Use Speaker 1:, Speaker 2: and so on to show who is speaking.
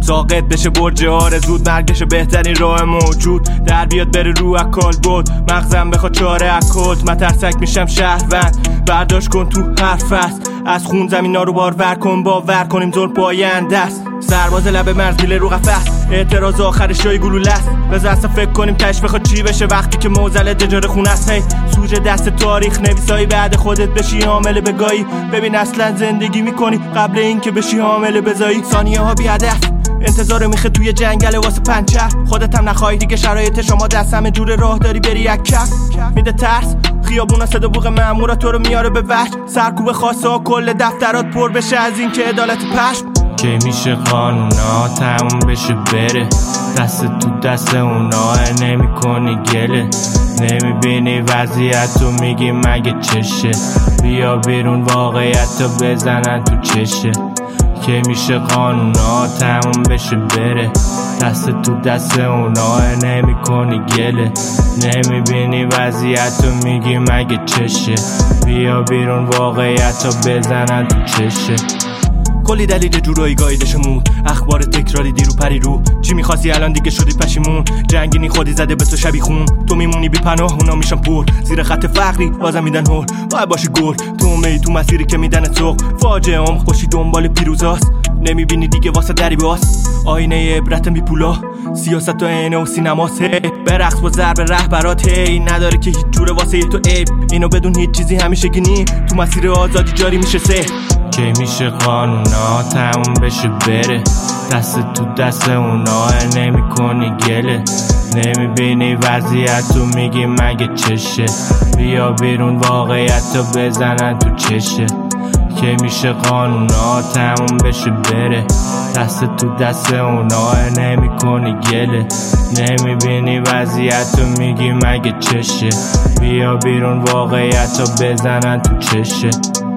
Speaker 1: ساقط بشه برج آرزود، مرگش بهترین راه موجود، در بیاد بره رو اکال بود، مغزم بخواد چاره اکلت، مترسک میشم شهروند، برداشت کن تو حرف است، از خون زمینا رو بارور کن، باور کنیم ظلم پاینده است، سرباز لب مرز میله رو قفس، اعتراض آخر شای گلوله است، بذار اصلا فکر کنیم تش بخواد چی بشه وقتی که موزل دجار خونه است. هی سوژه دست تاریخ نویسایی، بعد خودت بشی حامل بگاهی، ببین اصلا زندگی میکنی قبل این که بشی حامل بزایی، ثانیه ها بی هدف انتظار میخه توی جنگل واسه پنچر، خودت هم نخواهی دیگه شرایط شما دست همه جور راه داری بری یک کف، میده ترس خیابونا صدا بوق مامورا تو رو میاره به وحش، سرکوب خاصه ها کل دفترات پر بشه از این که عدالت پشم،
Speaker 2: که میشه قانونا تموم بشه بره، دست تو دست اونا نمی کنی گله، نمیبینی وضعیت تو میگی مگه چشه، بیا بیرون واقعیت تو بزنن تو چشه، که میشه قانونا تموم بشه بره، دست تو دست اونا نمی کنی گله، نمیبینی وضعیت تو میگی مگه چشه، بیا بیرون واقعیت تو بزنن تو چشه.
Speaker 1: کلی دلیل جورایی گایدشمون، اخبار تکراری دیرو پری رو، چی میخواستی الان دیگه شدی پشیمون، جنگینی خودی زده به تو شبی خون، تو میمونی بی پناه اونا میشن پر، زیر خط فقری بازم میدن هول، باید باشی گل تو می تو مسیری که میدن سوق، فاجعه هم خوشی دنبال پیروزاست، نمیبینی دیگه واسه دری باز، آینه عبرت بی پولا، سیاست و عینه و سینماست، برقص با ضرب رهبرات، هی نداره که هیچ جوره واسه تو عیب، اینو بدون هیچ چیزی همیشه گینی تو مسیر آزادی جاری میشه سه،
Speaker 2: که میشه قانونا تموم بشه بره، دست تو دست اونا نمی کنی گله، نمیبینی وضعیت تو میگی مگه چشه، بیا بیرون واقعیت تو بزنن تو چشه، که میشه قانونا تموم بشه بره، دست تو دست اونا نمی کنی گله، نمیبینی وضعیت تو میگی مگه چشه، بیا بیرون واقعیت تو بزنن تو چشه.